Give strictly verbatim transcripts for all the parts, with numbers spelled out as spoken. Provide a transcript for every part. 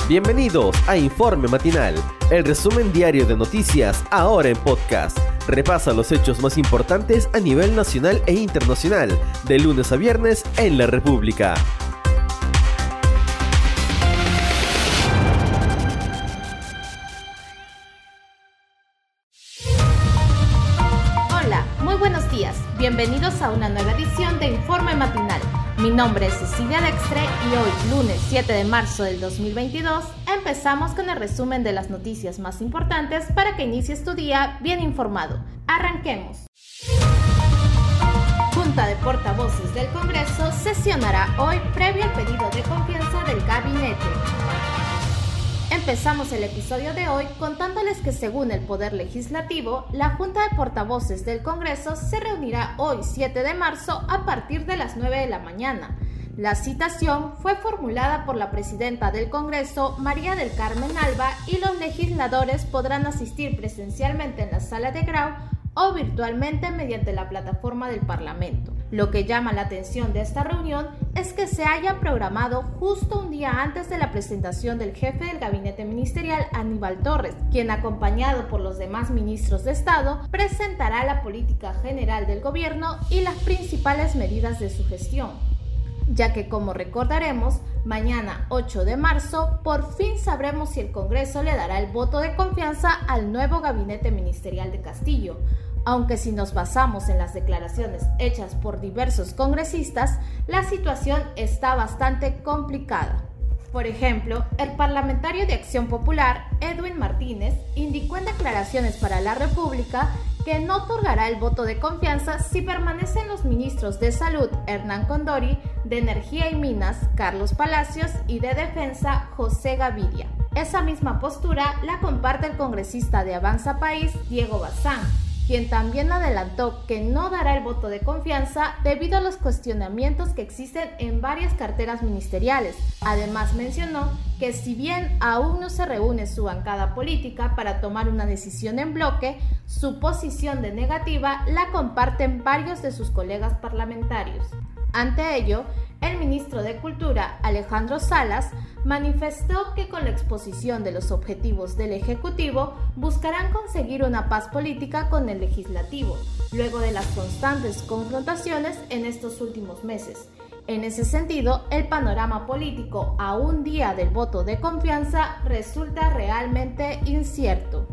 Bienvenidos a Informe Matinal, el resumen diario de noticias ahora en podcast. Repasa los hechos más importantes a nivel nacional e internacional, de lunes a viernes en la República. Hola, muy buenos días. Bienvenidos a una nueva edición de Informe Matinal. Mi nombre es Cecilia Dextre y hoy, lunes siete de marzo del dos mil veintidós, empezamos con el resumen de las noticias más importantes para que inicies tu día bien informado. Arranquemos. Junta de Portavoces del Congreso sesionará hoy previo al pedido de confianza del gabinete. Empezamos el episodio de hoy contándoles que según el Poder Legislativo, la Junta de Portavoces del Congreso se reunirá hoy siete de marzo a partir de las nueve de la mañana. La citación fue formulada por la presidenta del Congreso, María del Carmen Alba, y los legisladores podrán asistir presencialmente en la sala de Grau o virtualmente mediante la plataforma del Parlamento. Lo que llama la atención de esta reunión es que se haya programado justo un día antes de la presentación del jefe del gabinete ministerial, Aníbal Torres, quien, acompañado por los demás ministros de Estado, presentará la política general del gobierno y las principales medidas de su gestión. Ya que, como recordaremos, mañana ocho de marzo por fin sabremos si el Congreso le dará el voto de confianza al nuevo gabinete ministerial de Castillo, aunque si nos basamos en las declaraciones hechas por diversos congresistas, la situación está bastante complicada. Por ejemplo, el parlamentario de Acción Popular, Edwin Martínez, indicó en declaraciones para La República que no otorgará el voto de confianza si permanecen los ministros de Salud, Hernán Condori, de Energía y Minas, Carlos Palacios, y de Defensa, José Gaviria. Esa misma postura la comparte el congresista de Avanza País, Diego Bazán, quien también adelantó que no dará el voto de confianza debido a los cuestionamientos que existen en varias carteras ministeriales. Además mencionó que si bien aún no se reúne su bancada política para tomar una decisión en bloque, su posición de negativa la comparten varios de sus colegas parlamentarios. Ante ello, el ministro de Cultura, Alejandro Salas, manifestó que con la exposición de los objetivos del Ejecutivo buscarán conseguir una paz política con el Legislativo, luego de las constantes confrontaciones en estos últimos meses. En ese sentido, el panorama político a un día del voto de confianza resulta realmente incierto.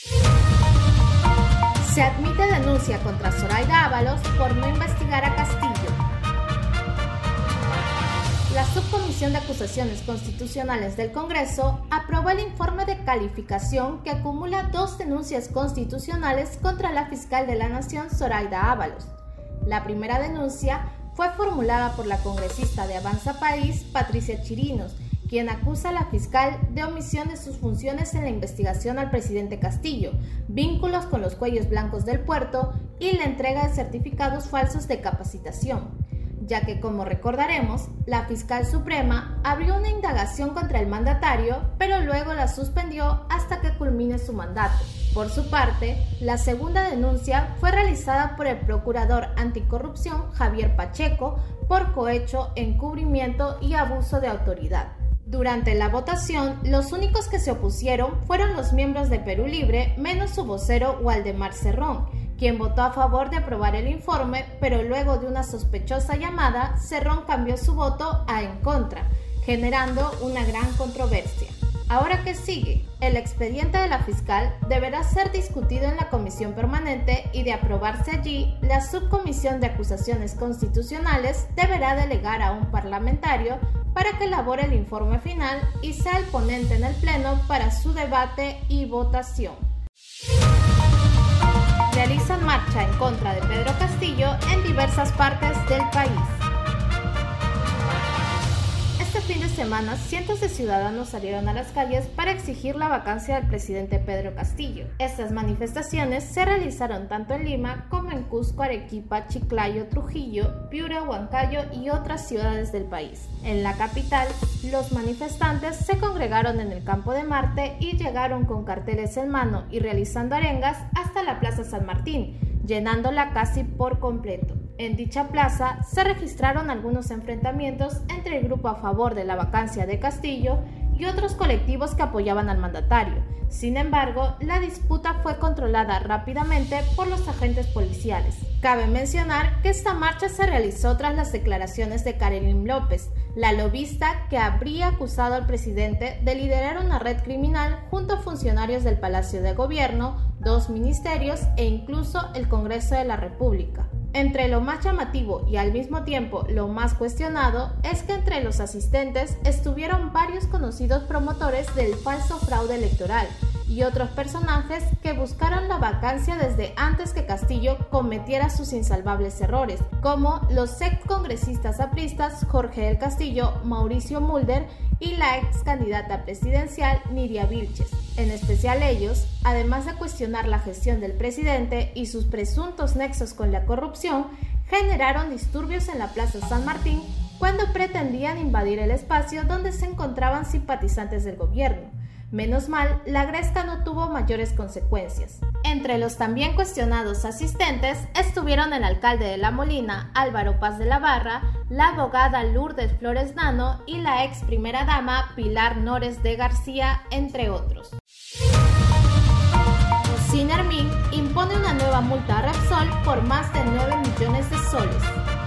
Se admite denuncia contra Zoraida Ábalos por no investigar a Castillo. La Subcomisión de Acusaciones Constitucionales del Congreso aprobó el informe de calificación que acumula dos denuncias constitucionales contra la fiscal de la Nación, Zoraida Ábalos. La primera denuncia fue formulada por la congresista de Avanza País, Patricia Chirinos, quien acusa a la fiscal de omisión de sus funciones en la investigación al presidente Castillo, vínculos con los cuellos blancos del puerto y la entrega de certificados falsos de capacitación, ya que, como recordaremos, la fiscal suprema abrió una indagación contra el mandatario, pero luego la suspendió hasta que culmine su mandato. Por su parte, la segunda denuncia fue realizada por el procurador anticorrupción Javier Pacheco por cohecho, encubrimiento y abuso de autoridad. Durante la votación, los únicos que se opusieron fueron los miembros de Perú Libre, menos su vocero Waldemar Cerrón, quien votó a favor de aprobar el informe, pero luego de una sospechosa llamada, Cerrón cambió su voto a en contra, generando una gran controversia. Ahora, ¿qué sigue? El expediente de la fiscal deberá ser discutido en la comisión permanente y, de aprobarse allí, la Subcomisión de Acusaciones Constitucionales deberá delegar a un parlamentario para que elabore el informe final y sea el ponente en el Pleno para su debate y votación. Realizan marcha en contra de Pedro Castillo en diversas partes del país. Este fin de semana, cientos de ciudadanos salieron a las calles para exigir la vacancia del presidente Pedro Castillo. Estas manifestaciones se realizaron tanto en Lima como en Cusco, Arequipa, Chiclayo, Trujillo, Piura, Huancayo y otras ciudades del país. En la capital, los manifestantes se congregaron en el Campo de Marte y llegaron con carteles en mano y realizando arengas hasta la Plaza San Martín, llenándola casi por completo. En dicha plaza se registraron algunos enfrentamientos entre el grupo a favor de la vacancia de Castillo y otros colectivos que apoyaban al mandatario. Sin embargo, la disputa fue controlada rápidamente por los agentes policiales. Cabe mencionar que esta marcha se realizó tras las declaraciones de Karelyn López, la lobista que habría acusado al presidente de liderar una red criminal junto a funcionarios del Palacio de Gobierno, dos ministerios e incluso el Congreso de la República. Entre lo más llamativo y al mismo tiempo lo más cuestionado es que entre los asistentes estuvieron varios conocidos promotores del falso fraude electoral y otros personajes que buscaron la vacancia desde antes que Castillo cometiera sus insalvables errores, como los ex congresistas apristas Jorge del Castillo, Mauricio Mulder y la ex candidata presidencial Nidia Vilches. En especial ellos, además de cuestionar la gestión del presidente y sus presuntos nexos con la corrupción, generaron disturbios en la Plaza San Martín cuando pretendían invadir el espacio donde se encontraban simpatizantes del gobierno. Menos mal, la gresca no tuvo mayores consecuencias. Entre los también cuestionados asistentes estuvieron el alcalde de La Molina, Álvaro Paz de la Barra, la abogada Lourdes Flores Nano y la ex primera dama Pilar Nores de García, entre otros. Cinermin impone una nueva multa a Repsol por más de nueve millones de soles.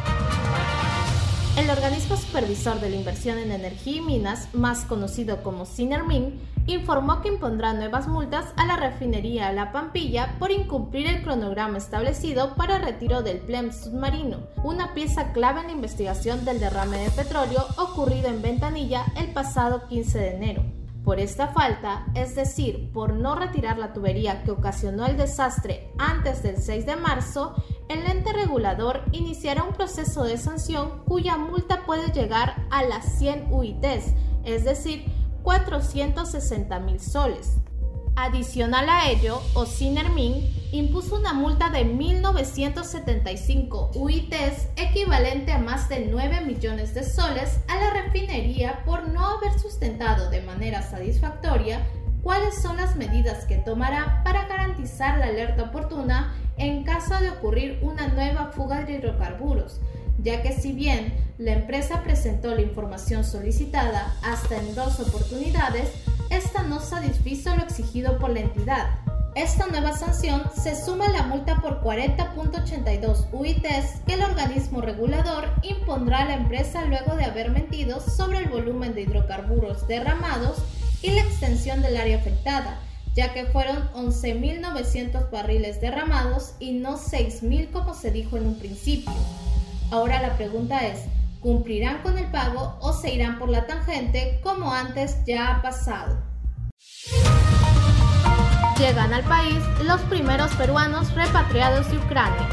El organismo supervisor de la inversión en energía y minas, más conocido como Cinermin, informó que impondrá nuevas multas a la refinería La Pampilla por incumplir el cronograma establecido para el retiro del P L E M submarino, una pieza clave en la investigación del derrame de petróleo ocurrido en Ventanilla el pasado quince de enero. Por esta falta, es decir, por no retirar la tubería que ocasionó el desastre antes del seis de marzo, el ente regulador iniciará un proceso de sanción cuya multa puede llegar a las cien U I Ts, es decir, cuatrocientos sesenta mil soles. Adicional a ello, Cinermin impuso una multa de mil novecientos setenta y cinco U I Ts, equivalente a más de nueve millones de soles, a la refinería por no haber sustentado de manera satisfactoria cuáles son las medidas que tomará para garantizar la alerta oportuna en caso de ocurrir una nueva fuga de hidrocarburos, ya que si bien la empresa presentó la información solicitada hasta en dos oportunidades, esta no satisfizo lo exigido por la entidad. Esta nueva sanción se suma a la multa por cuarenta punto ochenta y dos U I Ts que el organismo regulador impondrá a la empresa luego de haber mentido sobre el volumen de hidrocarburos derramados y la extensión del área afectada, ya que fueron once mil novecientos barriles derramados y no seis mil como se dijo en un principio. Ahora la pregunta es, ¿cumplirán con el pago o se irán por la tangente como antes ya ha pasado? Llegan al país los primeros peruanos repatriados de Ucrania.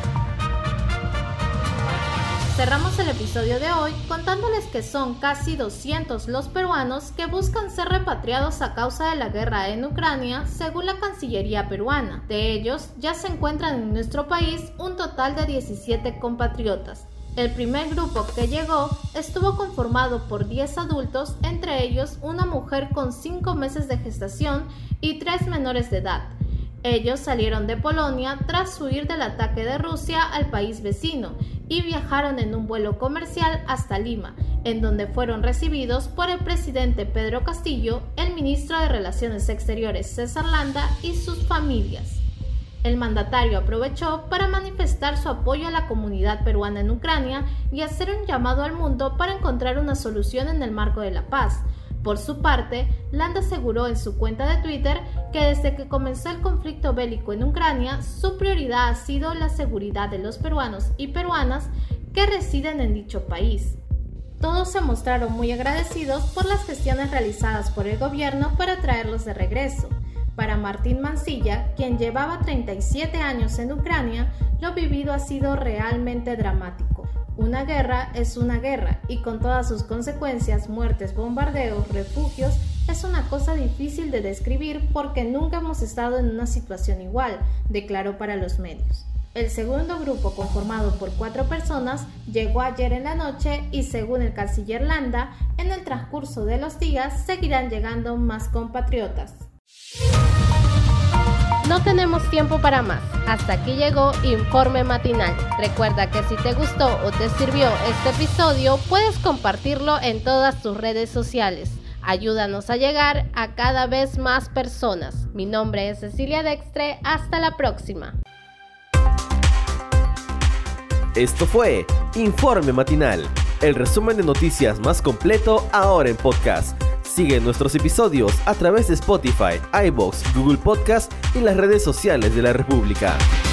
Cerramos el episodio de hoy contándoles que son casi doscientos los peruanos que buscan ser repatriados a causa de la guerra en Ucrania, según la Cancillería peruana. De ellos, ya se encuentran en nuestro país un total de diecisiete compatriotas. El primer grupo que llegó estuvo conformado por diez adultos, entre ellos una mujer con cinco meses de gestación y tres menores de edad. Ellos salieron de Polonia tras huir del ataque de Rusia al país vecino y viajaron en un vuelo comercial hasta Lima, en donde fueron recibidos por el presidente Pedro Castillo, el ministro de Relaciones Exteriores César Landa y sus familias. El mandatario aprovechó para manifestar su apoyo a la comunidad peruana en Ucrania y hacer un llamado al mundo para encontrar una solución en el marco de la paz. Por su parte, Landa aseguró en su cuenta de Twitter que desde que comenzó el conflicto bélico en Ucrania, su prioridad ha sido la seguridad de los peruanos y peruanas que residen en dicho país. Todos se mostraron muy agradecidos por las gestiones realizadas por el gobierno para traerlos de regreso. Para Martín Mancilla, quien llevaba treinta y siete años en Ucrania, lo vivido ha sido realmente dramático. Una guerra es una guerra y con todas sus consecuencias, muertes, bombardeos, refugios, es una cosa difícil de describir porque nunca hemos estado en una situación igual, declaró para los medios. El segundo grupo, conformado por cuatro personas, llegó ayer en la noche y según el canciller Landa, en el transcurso de los días seguirán llegando más compatriotas. No tenemos tiempo para más. Hasta aquí llegó Informe Matinal. Recuerda que si te gustó o te sirvió este episodio, puedes compartirlo en todas tus redes sociales. Ayúdanos a llegar a cada vez más personas. Mi nombre es Cecilia Dextre. Hasta la próxima. Esto fue Informe Matinal, el resumen de noticias más completo ahora en podcast. Sigue nuestros episodios a través de Spotify, iVoox, Google Podcast y las redes sociales de la República.